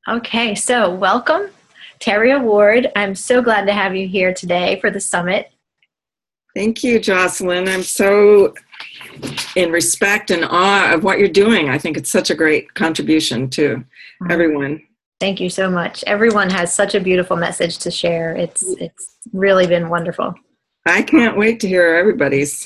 Okay, so welcome, Terria Ward. I'm so glad to have you here today for the summit. Thank you, Jocelyn. I'm so in respect and awe of what you're doing. I think it's such a great contribution to everyone. Thank you so much. Everyone has such a beautiful message to share. It's really been wonderful. I can't wait to hear everybody's.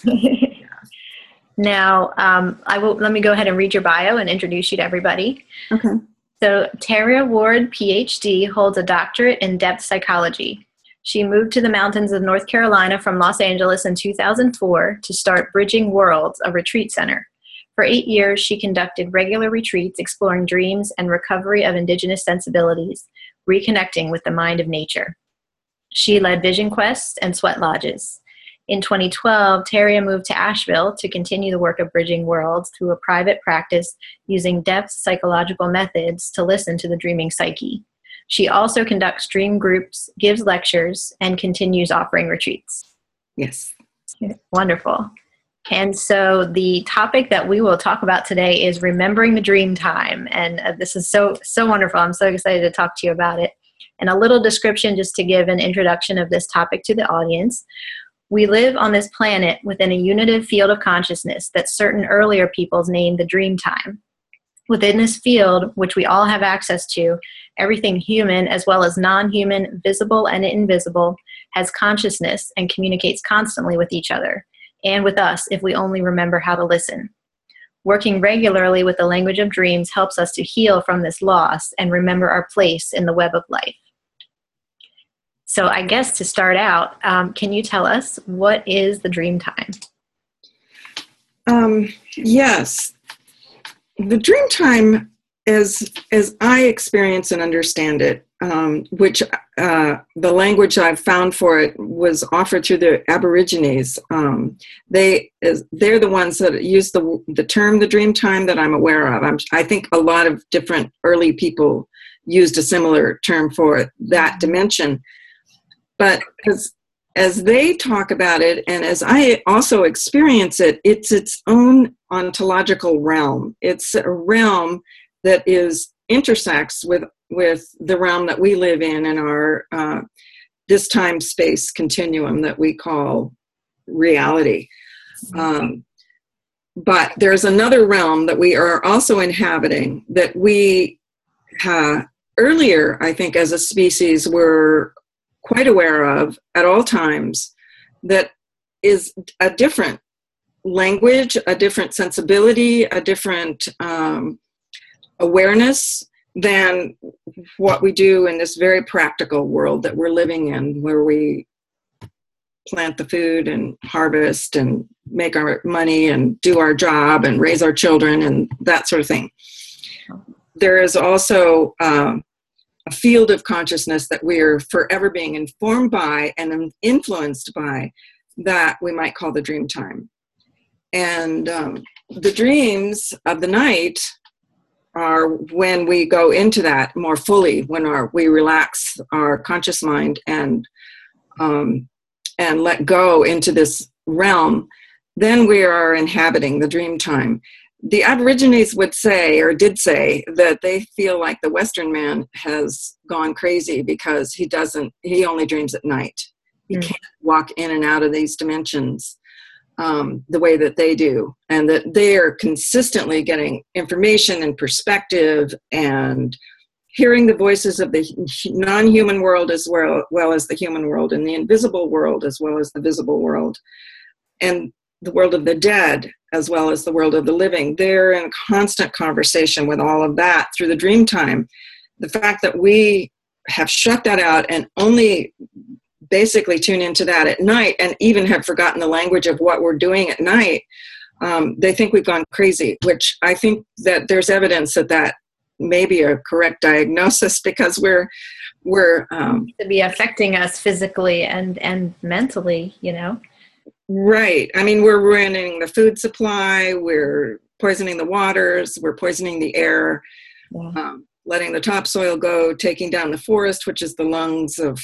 Now, let me go ahead and read your bio and introduce you to everybody. Okay. So, Terria Ward, PhD, holds a doctorate in depth psychology. She moved to the mountains of North Carolina from Los Angeles in 2004 to start Bridging Worlds, a retreat center. For 8 years, she conducted regular retreats exploring dreams and recovery of indigenous sensibilities, reconnecting with the mind of nature. She led Vision Quests and Sweat Lodges. In 2012, Terria moved to Asheville to continue the work of Bridging Worlds through a private practice using depth psychological methods to listen to the dreaming psyche. She also conducts dream groups, gives lectures, and continues offering retreats. Yes. Wonderful. And so the topic that we will talk about today is remembering the dream time. And this is so wonderful. I'm so excited to talk to you about it. And a little description just to give an introduction of this topic to the audience. We live on this planet within a unitive field of consciousness that certain earlier peoples named the dream time. Within this field, which we all have access to, everything human as well as non-human, visible and invisible, has consciousness and communicates constantly with each other, and with us if we only remember how to listen. Working regularly with the language of dreams helps us to heal from this loss and remember our place in the web of life. So I guess to start out, can you tell us what is the dream time? Yes. The dream time, as I experience and understand it, which the language I've found for it was offered through the Aborigines. They're the ones that use the term the dream time that I'm aware of. I think a lot of different early people used a similar term for that dimension. But as they talk about it, and as I also experience it, it's its own ontological realm. It's a realm that intersects with the realm that we live in our this time-space continuum that we call reality. But there's another realm that we are also inhabiting that we earlier, I think, as a species, were quite aware of at all times, that is a different language, a different sensibility, a different awareness than what we do in this very practical world that we're living in, where we plant the food and harvest and make our money and do our job and raise our children and that sort of thing. There is also a field of consciousness that we're forever being informed by and influenced by that we might call the dream time. And the dreams of the night are when we go into that more fully, when we relax our conscious mind and let go into this realm, then we are inhabiting the dream time. The Aborigines would say, or did say, that they feel like the Western man has gone crazy because he only dreams at night. He can't walk in and out of these dimensions the way that they do, and that they are consistently getting information and perspective and hearing the voices of the non-human world as well as the human world, and the invisible world as well as the visible world, and the world of the dead as well as the world of the living. They're in constant conversation with all of that through the dream time. The fact that we have shut that out and only basically tune into that at night, and even have forgotten the language of what we're doing at night, they think we've gone crazy, which I think that there's evidence that may be a correct diagnosis, because we're to be affecting us physically and mentally, Right. I mean, we're ruining the food supply, we're poisoning the waters, we're poisoning the air, letting the topsoil go, taking down the forest, which is the lungs of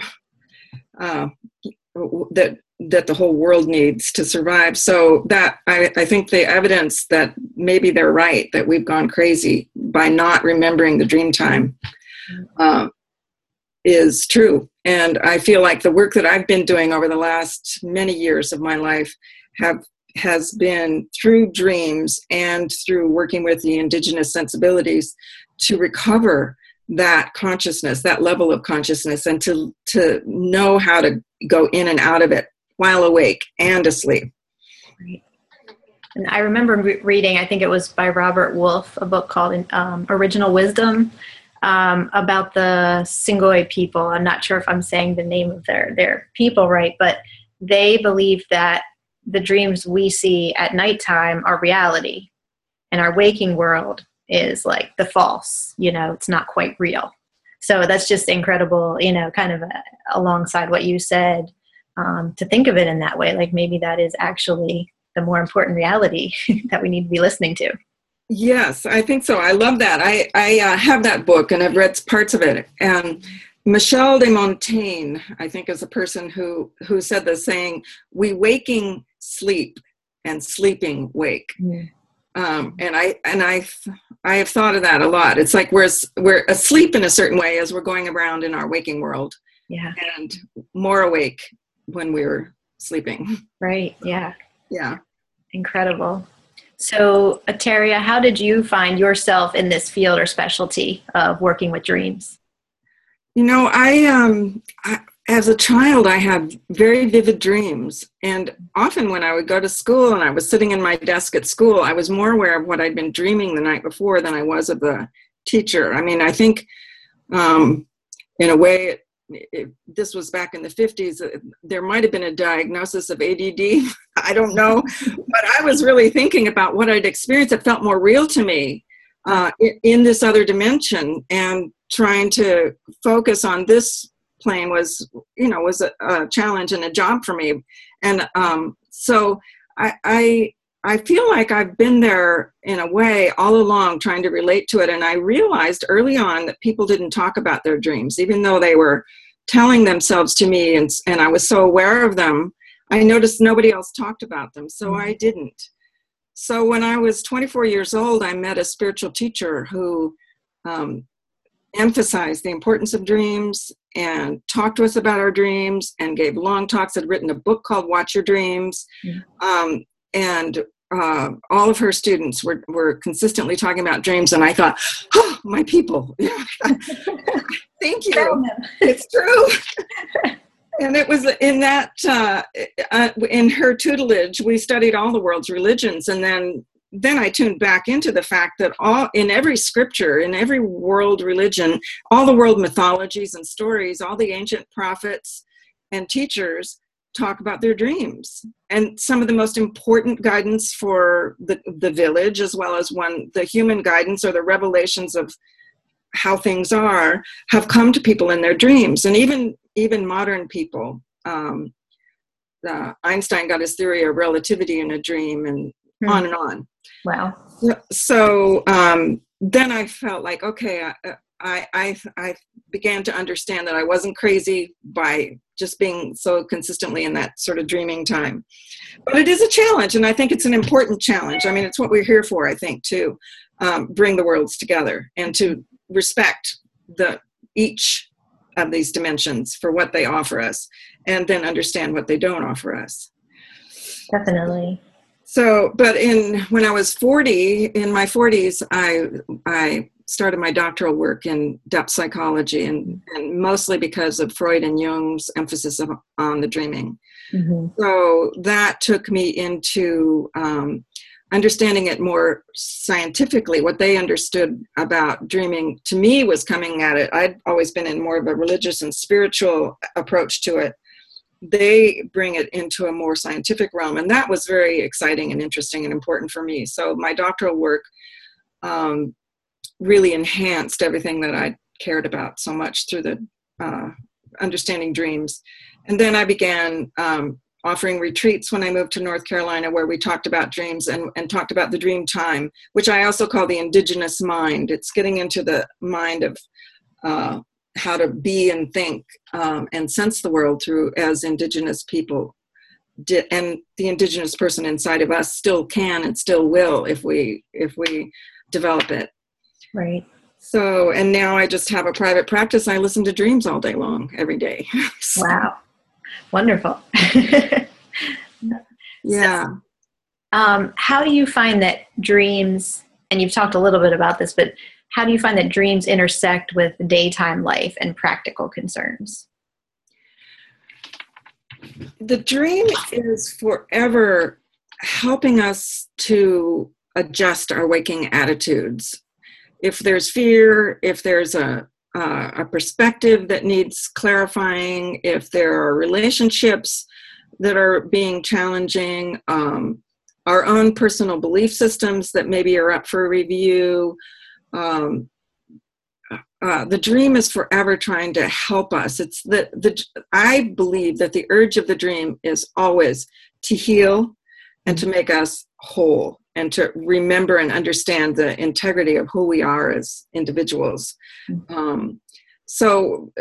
that the whole world needs to survive. So that I think the evidence that maybe they're right, that we've gone crazy by not remembering the dream time. is true. And I feel like the work that I've been doing over the last many years of my life has been through dreams and through working with the indigenous sensibilities to recover that consciousness, that level of consciousness, and to know how to go in and out of it while awake and asleep. Right. And I remember reading, I think it was by Robert Wolfe, a book called Original Wisdom, about the Singoi people. I'm not sure if I'm saying the name of their people right, but they believe that the dreams we see at nighttime are reality, and our waking world is like the false, it's not quite real. So that's just incredible, kind of alongside what you said, to think of it in that way, like maybe that is actually the more important reality that we need to be listening to. Yes, I think so. I love that. I have that book and I've read parts of it. And Michel de Montaigne, I think, is a person who said the saying, "We waking sleep and sleeping wake." Mm. And I have thought of that a lot. It's like we're asleep in a certain way as we're going around in our waking world, and more awake when we're sleeping. Right. Yeah. Yeah. Incredible. So, Teria, how did you find yourself in this field or specialty of working with dreams? I as a child, I had very vivid dreams. And often when I would go to school and I was sitting in my desk at school, I was more aware of what I'd been dreaming the night before than I was of the teacher. I mean, I think in a way, this was back in the 50s, there might have been a diagnosis of ADD. I don't know. But I was really thinking about what I'd experienced. It felt more real to me in this other dimension. And trying to focus on this plane was a challenge and a job for me. And so I feel like I've been there in a way all along trying to relate to it. And I realized early on that people didn't talk about their dreams, even though they were telling themselves to me and I was so aware of them. I noticed nobody else talked about them, so I didn't. So when I was 24 years old, I met a spiritual teacher who emphasized the importance of dreams and talked to us about our dreams and gave long talks, had written a book called Watch Your Dreams. And all of her students were consistently talking about dreams. And I thought, oh, my people, thank you. It's true. And it was in that, in her tutelage, we studied all the world's religions. And then I tuned back into the fact that in every scripture, in every world religion, all the world mythologies and stories, all the ancient prophets and teachers talk about their dreams. And some of the most important guidance for the village, as well as the human guidance or the revelations of how things are, have come to people in their dreams. And even modern people. Einstein got his theory of relativity in a dream, and on and on. Wow. So then I felt like, okay, I began to understand that I wasn't crazy by just being so consistently in that sort of dreaming time. But it is a challenge, and I think it's an important challenge. I mean, it's what we're here for, I think, to bring the worlds together and to respect each of these dimensions for what they offer us, and then understand what they don't offer us. Definitely. So, but when I was 40, in my 40s, I started my doctoral work in depth psychology, and mostly because of Freud and Jung's emphasis on the dreaming. Mm-hmm. So that took me into understanding it more scientifically. What they understood about dreaming, to me, was coming at it. I'd always been in more of a religious and spiritual approach to it. They bring it into a more scientific realm, and that was very exciting and interesting and important for me. So my doctoral work really enhanced everything that I cared about so much through the understanding dreams. And then I began offering retreats when I moved to North Carolina, where we talked about dreams and talked about the dream time, which I also call the indigenous mind. It's getting into the mind of how to be and think and sense the world through as indigenous people. And the indigenous person inside of us still can and still will if we develop it. Right. So, and now I just have a private practice. I listen to dreams all day long, every day. So, Wow. Wonderful. yeah. So, how do you find that dreams, and you've talked a little bit about this, but how do you find that dreams intersect with daytime life and practical concerns? The dream is forever helping us to adjust our waking attitudes. If there's fear, if there's a perspective that needs clarifying, if there are relationships that are being challenging, our own personal belief systems that maybe are up for review. The dream is forever trying to help us. It's I believe that the urge of the dream is always to heal and to make us whole and to remember and understand the integrity of who we are as individuals. So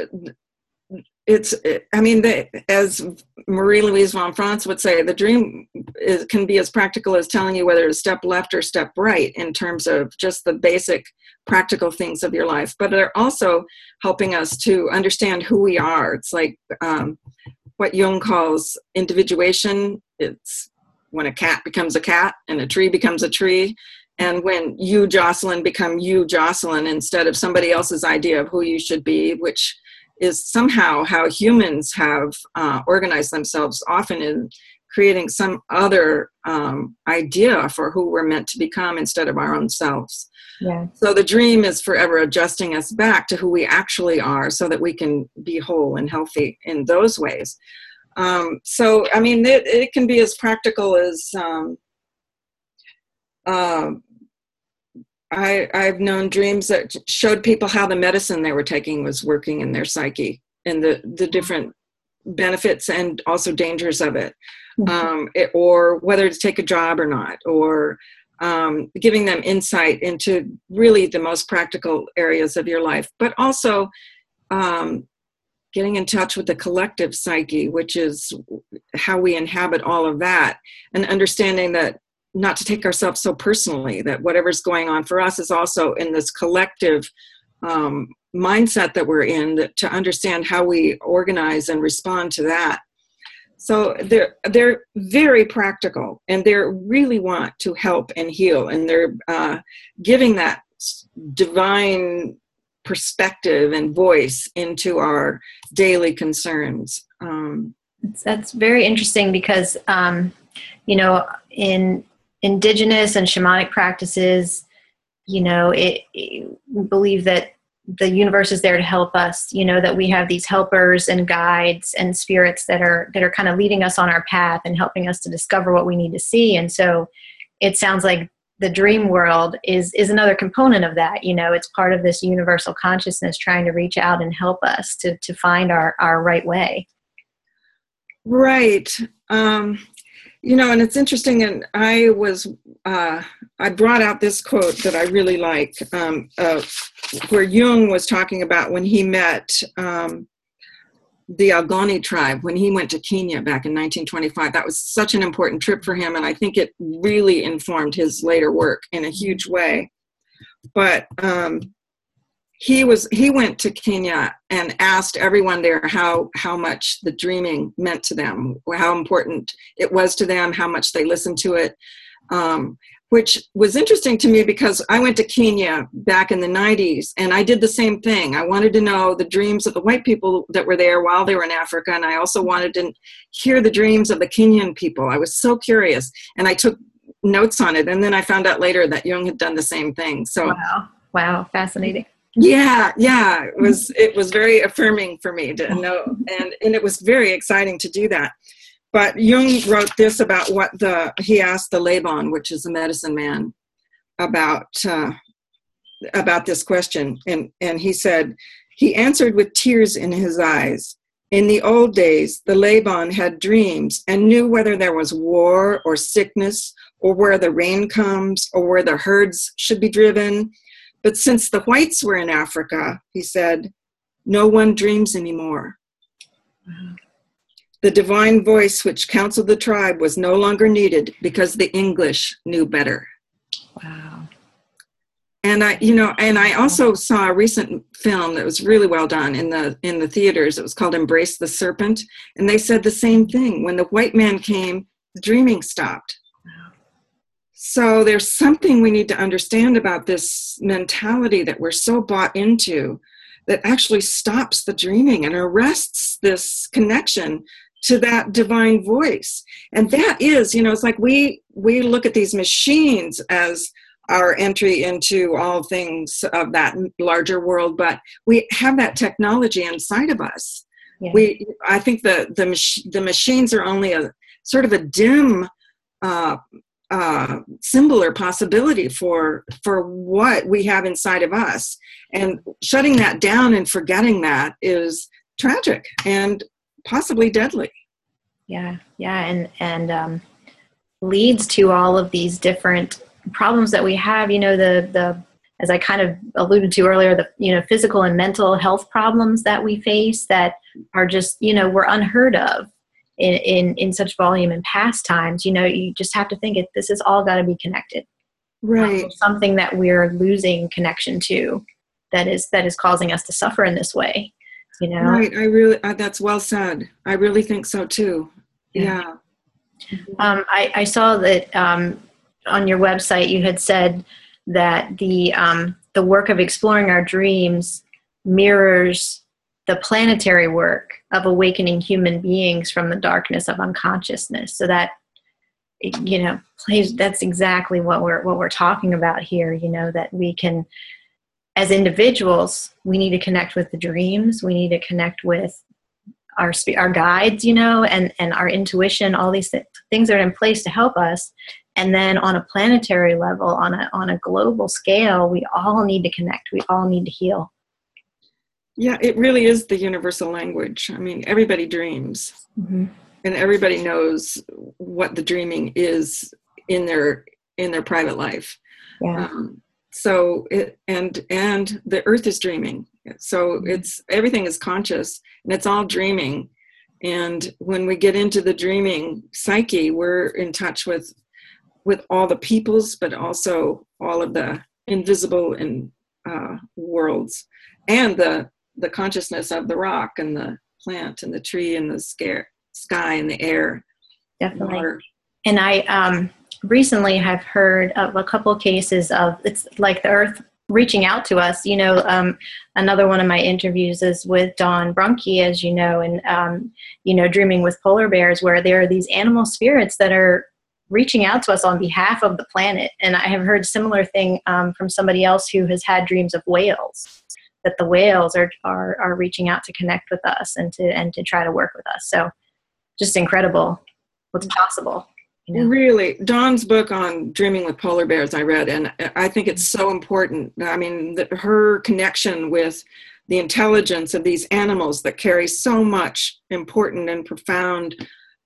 as Marie-Louise von Franz would say, the dream can be as practical as telling you whether to step left or step right in terms of just the basic practical things of your life, but they're also helping us to understand who we are. It's like what Jung calls individuation. It's when a cat becomes a cat and a tree becomes a tree. And when you, Jocelyn, become you, Jocelyn, instead of somebody else's idea of who you should be, which is somehow how humans have organized themselves, often in creating some other idea for who we're meant to become instead of our own selves. Yeah. So the dream is forever adjusting us back to who we actually are so that we can be whole and healthy in those ways. So, I mean, it can be as practical as I've known dreams that showed people how the medicine they were taking was working in their psyche and the different benefits and also dangers of it, or whether to take a job or not, or giving them insight into really the most practical areas of your life, but also getting in touch with the collective psyche, which is how we inhabit all of that, and understanding that not to take ourselves so personally, that whatever's going on for us is also in this collective mindset that we're in, to understand how we organize and respond to that. So they're very practical, and they really want to help and heal, and they're giving that divine perspective and voice into our daily concerns. That's very interesting because, in indigenous and shamanic practices, we believe that the universe is there to help us, that we have these helpers and guides and spirits that are kind of leading us on our path and helping us to discover what we need to see. And so it sounds like the dream world is another component of that. It's part of this universal consciousness trying to reach out and help us to find our right way. Right. And it's interesting, and I brought out this quote that I really like, where Jung was talking about when he met the Algoni tribe, when he went to Kenya back in 1925. That was such an important trip for him, and I think it really informed his later work in a huge way. But he went to Kenya and asked everyone there how much the dreaming meant to them, how important it was to them, how much they listened to it, which was interesting to me because I went to Kenya back in the 90s and I did the same thing. I wanted to know the dreams of the white people that were there while they were in Africa, and I also wanted to hear the dreams of the Kenyan people. I was so curious, and I took notes on it, and then I found out later that Jung had done the same thing. So wow, fascinating. Yeah, it was very affirming for me to know, and it was very exciting to do that. But Jung wrote this about he asked the Laban, which is the medicine man, about this question, and he said, he answered with tears in his eyes. In the old days, the Laban had dreams and knew whether there was war or sickness, or where the rain comes, or where the herds should be driven. But since the whites were in Africa, he said, no one dreams anymore. Wow. The divine voice which counseled the tribe was no longer needed because the English knew better. Wow. And I also saw a recent film that was really well done in the theaters. It was called Embrace the Serpent. And they said the same thing. When the white man came, the dreaming stopped. So there's something we need to understand about this mentality that we're so bought into that actually stops the dreaming and arrests this connection to that divine voice. And that is, it's like we look at these machines as our entry into all things of that larger world, but we have that technology inside of us. Yeah. I think the machines are only a sort of a dim symbol or possibility for what we have inside of us, and shutting that down and forgetting that is tragic and possibly deadly. Yeah, and leads to all of these different problems that we have. The as I kind of alluded to earlier, the physical and mental health problems that we face that are just we're unheard of in such volume in past times. You just have to think this is all got to be connected. Right. Something that we're losing connection to that is causing us to suffer in this way. Right. That's well said. I really think so too. Yeah. I saw that on your website you had said that the work of exploring our dreams mirrors the planetary work of awakening human beings from the darkness of unconsciousness. So that that's exactly what we're talking about here. That we can, as individuals, we need to connect with the dreams. We need to connect with our guides, and our intuition. All these things are in place to help us. And then on a planetary level, on a global scale, we all need to connect. We all need to heal. Yeah, it really is the universal language. I mean, everybody dreams, mm-hmm. and everybody knows what the dreaming is in their private life. Yeah. So and the earth is dreaming. So everything is conscious and it's all dreaming. And when we get into the dreaming psyche, we're in touch with all the peoples, but also all of the invisible and worlds, and the consciousness of the rock and the plant and the tree and the sky and the air. Definitely. And I recently have heard of a couple cases of, it's like the earth reaching out to us. Another one of my interviews is with Dawn Brunke, as you know, and, Dreaming with Polar Bears, where there are these animal spirits that are reaching out to us on behalf of the planet. And I have heard similar thing from somebody else who has had dreams of whales, that the whales are reaching out to connect with us and to try to work with us. So just incredible what's possible. Really, Dawn's book on Dreaming with Polar Bears I read, and I think it's so important. I mean, her connection with the intelligence of these animals that carry so much important and profound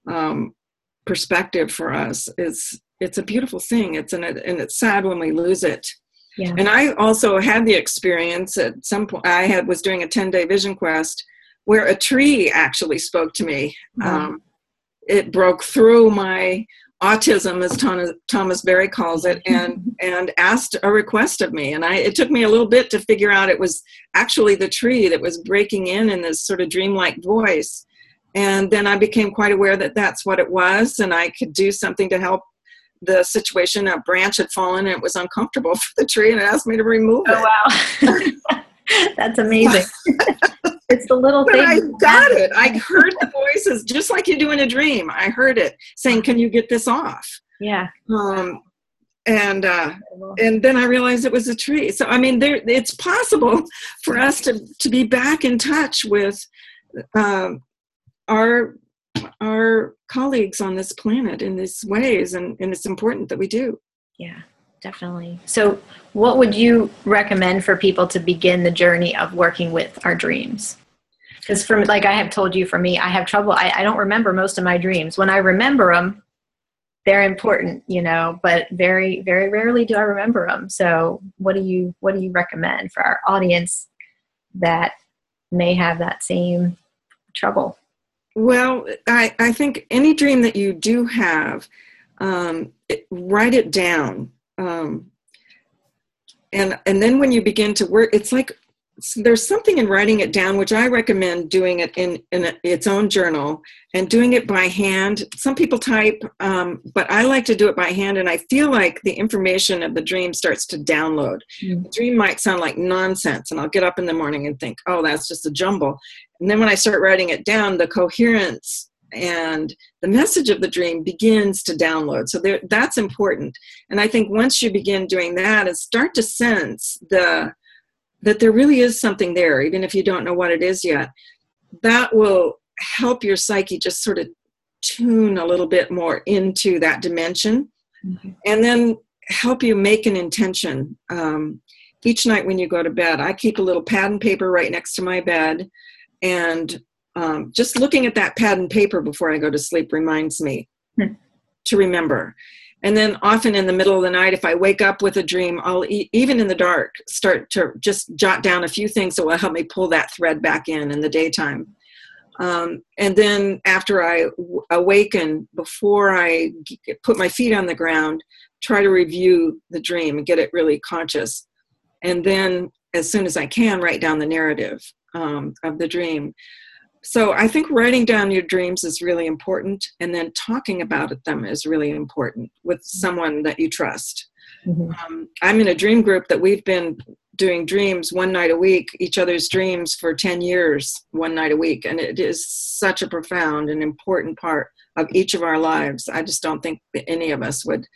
perspective for us it's a beautiful thing. And it's sad when we lose it. Yeah. And I also had the experience at some point. I was doing a 10-day vision quest where a tree actually spoke to me. Mm-hmm. It broke through my autism, as Thomas Berry calls it, and asked a request of me. And it took me a little bit to figure out it was actually the tree that was breaking in this sort of dreamlike voice. And then I became quite aware that that's what it was, and I could do something to help the situation. A branch had fallen and it was uncomfortable for the tree, and it asked me to remove it. Oh, wow. That's amazing. It's the little thing. I got it. I heard the voices just like you do in a dream. I heard it saying, "Can you get this off?" Yeah. And then I realized it was a tree. So I mean, it's possible for us to be back in touch with our colleagues on this planet in these ways, and it's important that we do. Yeah, definitely. So what would you recommend for people to begin the journey of working with our dreams? Because like I have told you, for me, I have trouble. I don't remember most of my dreams. When I remember them, they're important, but very, very rarely do I remember them. So what do you recommend for our audience that may have that same trouble? Well, I think any dream that you do have, write it down. And then when you begin to work, it's like there's something in writing it down, which I recommend doing it in its own journal and doing it by hand. Some people type, but I like to do it by hand, and I feel like the information of the dream starts to download. The dream might sound like nonsense, and I'll get up in the morning and think, oh, that's just a jumble. And then when I start writing it down, the coherence and the message of the dream begins to download. So that's important. And I think once you begin doing that and start to sense that there really is something there, even if you don't know what it is yet, that will help your psyche just sort of tune a little bit more into that dimension, and then help you make an intention. Each night when you go to bed, I keep a little pad and paper right next to my bed, and just looking at that pad and paper before I go to sleep reminds me to remember. And then often in the middle of the night, if I wake up with a dream, I'll, even in the dark, start to just jot down a few things that will help me pull that thread back in the daytime. And then after I awaken, before I put my feet on the ground, try to review the dream and get it really conscious. And then as soon as I can, write down the narrative of the dream. So I think writing down your dreams is really important, and then talking about them is really important with someone that you trust. I'm in a dream group that we've been doing dreams one night a week, each other's dreams for 10 years, one night a week. And it is such a profound and important part of each of our lives. I just don't think that any of us would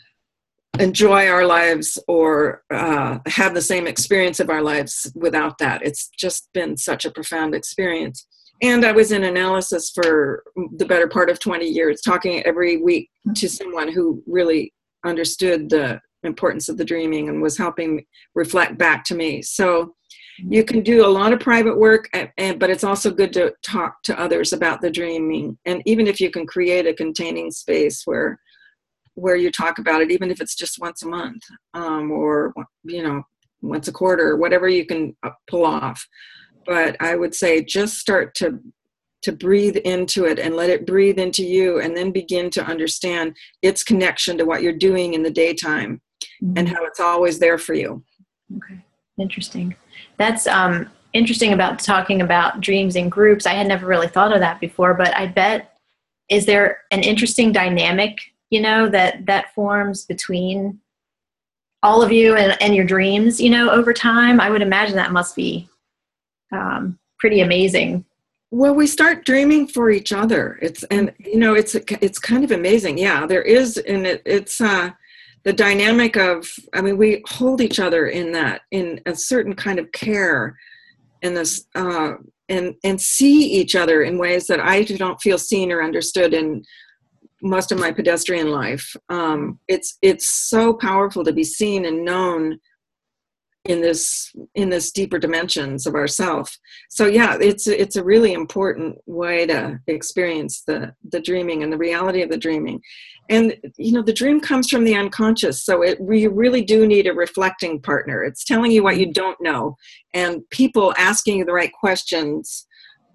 enjoy our lives or have the same experience of our lives without that. It's just been such a profound experience. And I was in analysis for the better part of 20 years, talking every week to someone who really understood the importance of the dreaming and was helping reflect back to me. So you can do a lot of private work, but it's also good to talk to others about the dreaming. And even if you can create a containing space where you talk about it, even if it's just once a month, or, once a quarter, whatever you can pull off. But I would say just start to breathe into it and let it breathe into you, and then begin to understand its connection to what you're doing in the daytime and how it's always there for you. Okay. Interesting. That's interesting about talking about dreams in groups. I had never really thought of that before, but I bet, is there an interesting dynamic, that forms between all of you and your dreams, over time? I would imagine that must be pretty amazing. Well, we start dreaming for each other. It's kind of amazing. Yeah, there is, and it's the dynamic of, we hold each other in a certain kind of care, and this, and see each other in ways that I don't feel seen or understood in most of my pedestrian life. It's so powerful to be seen and known in this deeper dimensions of ourself. So yeah, it's a really important way to experience the dreaming and the reality of the dreaming. And the dream comes from the unconscious, so you really do need a reflecting partner. It's telling you what you don't know, and people asking you the right questions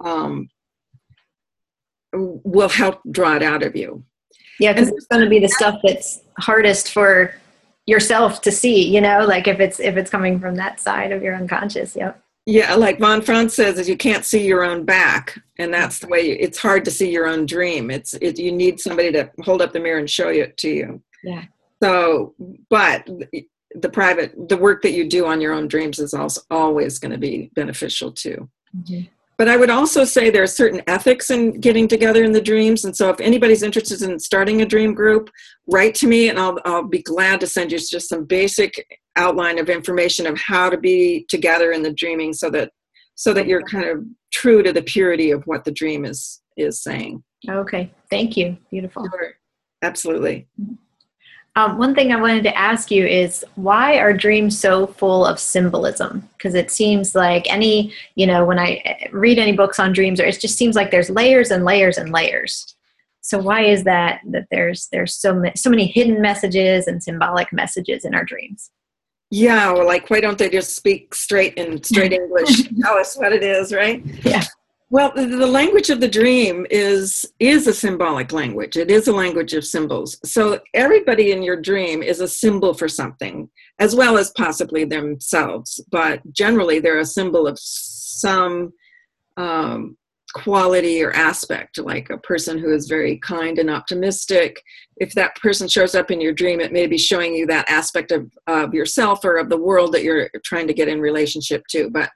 will help draw it out of you. Yeah, because it's going to be the stuff that's hardest for yourself to see, like if it's coming from that side of your unconscious. Yep. Yeah, like Von Franz says, is you can't see your own back, and that's the way it's hard to see your own dream. You need somebody to hold up the mirror and show it to you. Yeah. So, but the work that you do on your own dreams is also always going to be beneficial too. Mm-hmm. But I would also say there are certain ethics in getting together in the dreams. And so if anybody's interested in starting a dream group, write to me, and I'll be glad to send you just some basic outline of information of how to be together in the dreaming, so that you're kind of true to the purity of what the dream is saying. Okay. Thank you. Beautiful. Sure. Absolutely. One thing I wanted to ask you is, why are dreams so full of symbolism? Because it seems like when I read any books on dreams, it just seems like there's layers and layers and layers. So why is that there's so many hidden messages and symbolic messages in our dreams? Yeah, well, why don't they just speak straight English? Tell us what it is, right? Yeah. Well, the language of the dream is a symbolic language. It is a language of symbols. So everybody in your dream is a symbol for something, as well as possibly themselves. But generally, they're a symbol of some quality or aspect, like a person who is very kind and optimistic. If that person shows up in your dream, it may be showing you that aspect of yourself or of the world that you're trying to get in relationship to. But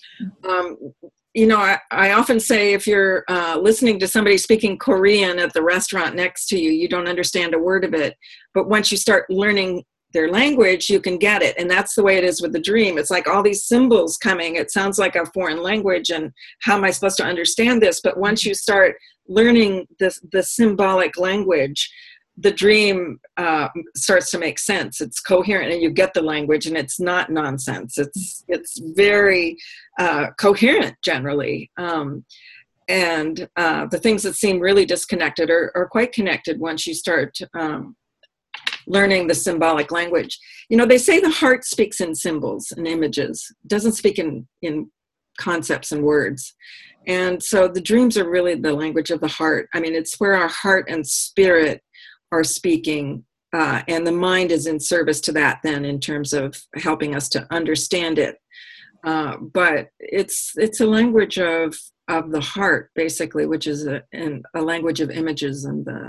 I often say if you're listening to somebody speaking Korean at the restaurant next to you, you don't understand a word of it. But once you start learning their language, you can get it. And that's the way it is with the dream. It's like all these symbols coming. It sounds like a foreign language. And how am I supposed to understand this? But once you start learning the symbolic language, the dream starts to make sense. It's coherent, and you get the language, and it's not nonsense. It's very coherent generally. And the things that seem really disconnected are quite connected once you start learning the symbolic language. They say the heart speaks in symbols and images. It doesn't speak in concepts and words. And so the dreams are really the language of the heart. I mean, it's where our heart and spirit are speaking, and the mind is in service to that then in terms of helping us to understand it. But it's a language of the heart, basically, which is a language of images and the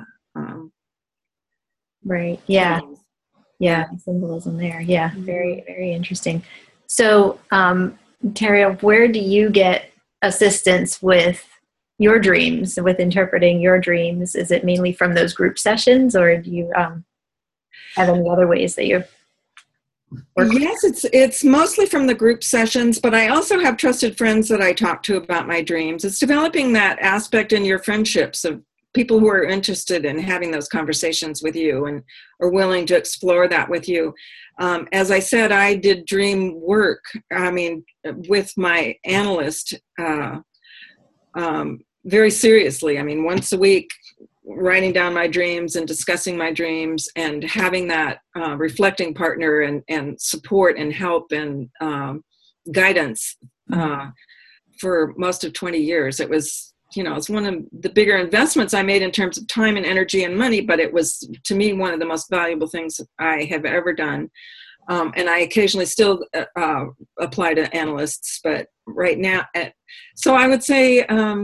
right. Yeah. symbols. Yeah. Symbolism there. Yeah. Very, very interesting. So, Terria, where do you get assistance with your dreams, with interpreting your dreams? Is it mainly from those group sessions, or do you have any other ways that you work? Yes, it's mostly from the group sessions, but I also have trusted friends that I talk to about my dreams. It's developing that aspect in your friendships of people who are interested in having those conversations with you and are willing to explore that with you. As I said, I did dream work, with my analyst, very seriously. I mean, once a week, writing down my dreams and discussing my dreams and having that reflecting partner and support and help and guidance for most of 20 years. It was, it's one of the bigger investments I made in terms of time and energy and money, but it was, to me, one of the most valuable things I have ever done. And I occasionally still apply to analysts, but right now, so I would say,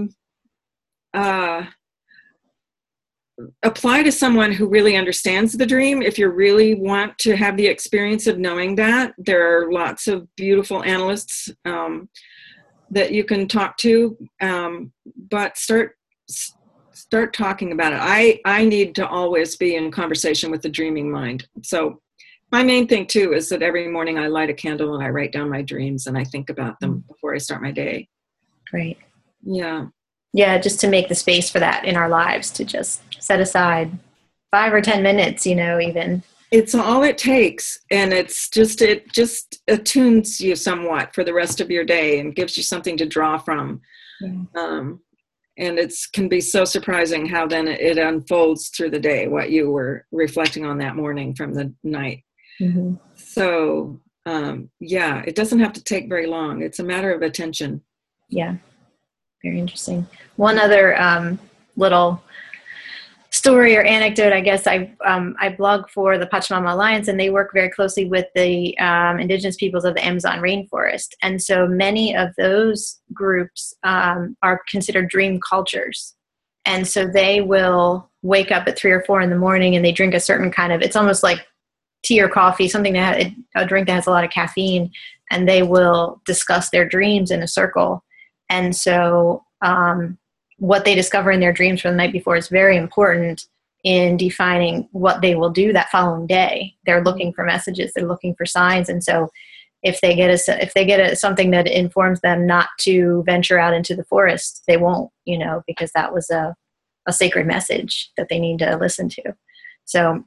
apply to someone who really understands the dream. If you really want to have the experience of knowing that, there are lots of beautiful analysts that you can talk to, but start talking about it. I need to always be in conversation with the dreaming mind. So my main thing too is that every morning I light a candle and I write down my dreams and I think about them before I start my day. Great. Yeah. Yeah, just to make the space for that in our lives, to just set aside 5 or 10 minutes, even. It's all it takes. And it just attunes you somewhat for the rest of your day and gives you something to draw from. Yeah. And it can be so surprising how then it unfolds through the day, what you were reflecting on that morning from the night. Mm-hmm. So, it doesn't have to take very long. It's a matter of attention. Yeah. Very interesting. One other little story or anecdote, I guess. I blog for the Pachamama Alliance, and they work very closely with the indigenous peoples of the Amazon rainforest. And so many of those groups are considered dream cultures. And so they will wake up at 3 or 4 in the morning and they drink a certain kind of, it's almost like tea or coffee, a drink that has a lot of caffeine, and they will discuss their dreams in a circle. And so what they discover in their dreams from the night before is very important in defining what they will do that following day. They're looking for messages. They're looking for signs. And so if they get something that informs them not to venture out into the forest, they won't, because that was a sacred message that they need to listen to. So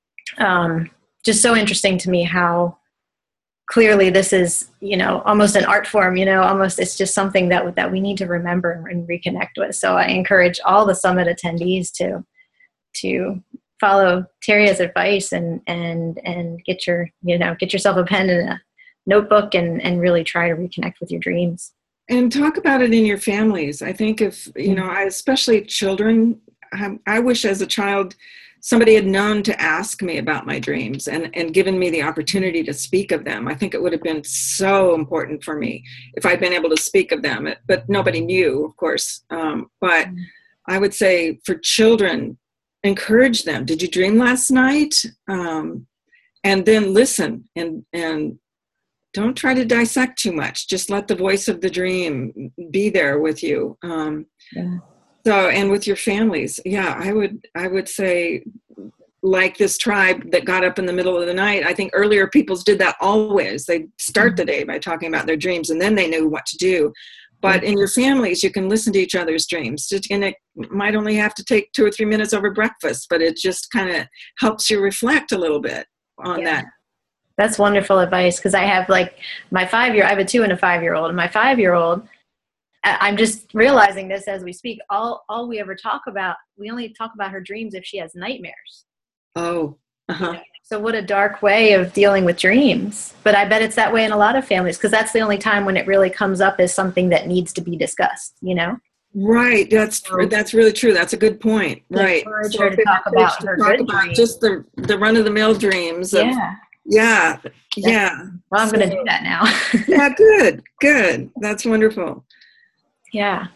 just so interesting to me how clearly this is, almost an art form, almost it's just something that we need to remember and reconnect with. So I encourage all the summit attendees to follow Terria's advice and get yourself a pen and a notebook and really try to reconnect with your dreams. And talk about it in your families. I think if, especially children, I wish as a child somebody had known to ask me about my dreams and given me the opportunity to speak of them. I think it would have been so important for me if I'd been able to speak of them, but nobody knew, of course. But I would say for children, encourage them. Did you dream last night? And then listen and don't try to dissect too much. Just let the voice of the dream be there with you. So, and with your families, I would say, like this tribe that got up in the middle of the night, I think earlier peoples did that always. They'd start the day by talking about their dreams, and then they knew what to do. But in your families, you can listen to each other's dreams. And it might only have to take 2 or 3 minutes over breakfast, but it just kind of helps you reflect a little bit on that. That's wonderful advice, because I have I have a 2 and a 5-year-old, and my 5-year-old, I'm just realizing this as we speak. All we ever talk about, we only talk about her dreams if she has nightmares. Oh, So what a dark way of dealing with dreams. But I bet it's that way in a lot of families, because that's the only time when it really comes up as something that needs to be discussed, Right. That's really true. That's a good point. Right. Encourage her to talk about her good dreams. Just the run-of-the-mill dreams. Yeah. Well, I'm going to do that now. Yeah, good. That's wonderful. Yeah.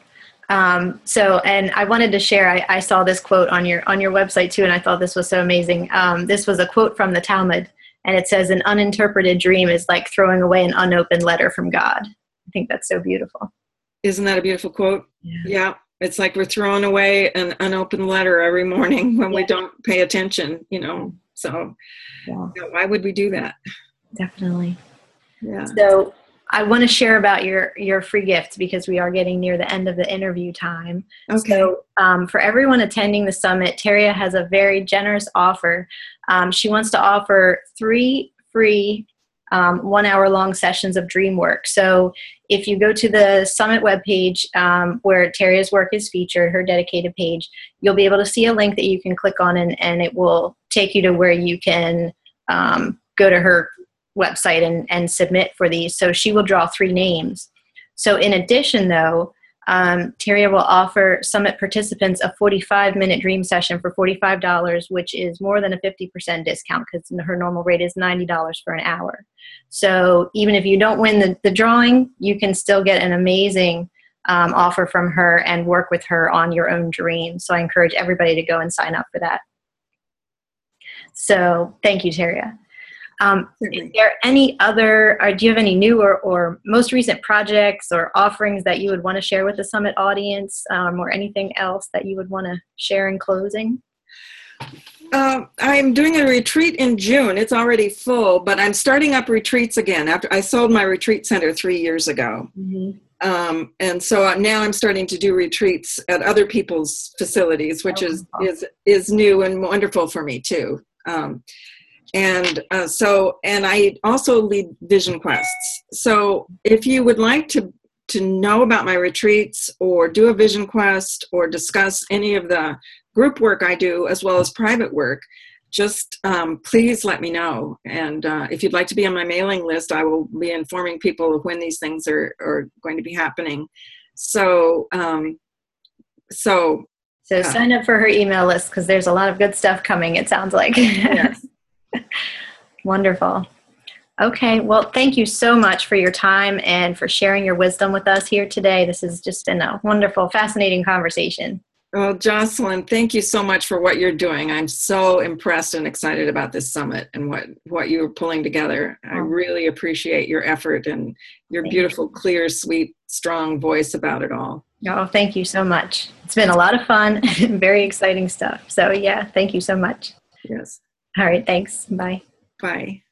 And I wanted to share, I saw this quote on your website too, and I thought this was so amazing. This was a quote from the Talmud, and it says, an uninterpreted dream is like throwing away an unopened letter from God. I think that's so beautiful. Isn't that a beautiful quote? Yeah. It's like we're throwing away an unopened letter every morning when we don't pay attention, so why would we do that? Definitely. Yeah. So I want to share about your free gift, because we are getting near the end of the interview time. Okay. So for everyone attending the summit, Teria has a very generous offer. She wants to offer 3 free 1-hour-long sessions of dream work. So if you go to the summit webpage where Teria's work is featured, her dedicated page, you'll be able to see a link that you can click on, and it will take you to where you can go to her website and submit for these. So she will draw 3 names. So in addition, though, Teria will offer summit participants a 45-minute dream session for $45, which is more than a 50% discount, because her normal rate is $90 for an hour. So even if you don't win the drawing, you can still get an amazing offer from her and work with her on your own dreams. So I encourage everybody to go and sign up for that. So thank you, Teria. Is there any other, or do you have any new or most recent projects or offerings that you would want to share with the summit audience, or anything else that you would want to share in closing? I'm doing a retreat in June. It's already full, but I'm starting up retreats again after I sold my retreat center 3 years ago. Mm-hmm. And so now I'm starting to do retreats at other people's facilities, which is new and wonderful for me too. And I also lead Vision Quests. So if you would like to know about my retreats or do a Vision Quest or discuss any of the group work I do as well as private work, just please let me know. And if you'd like to be on my mailing list, I will be informing people of when these things are going to be happening. So sign up for her email list, because there's a lot of good stuff coming, it sounds like. Yes. Wonderful. Okay, well, thank you so much for your time and for sharing your wisdom with us here today. This has just been a wonderful, fascinating conversation. Well, Jocelyn, thank you so much for what you're doing. I'm so impressed and excited about this summit and what you're pulling together. I really appreciate your effort and your beautiful, clear, sweet, strong voice about it all. Oh, thank you so much. It's been a lot of fun and very exciting stuff. So yeah, thank you so much. Yes. All right, thanks. Bye. Bye.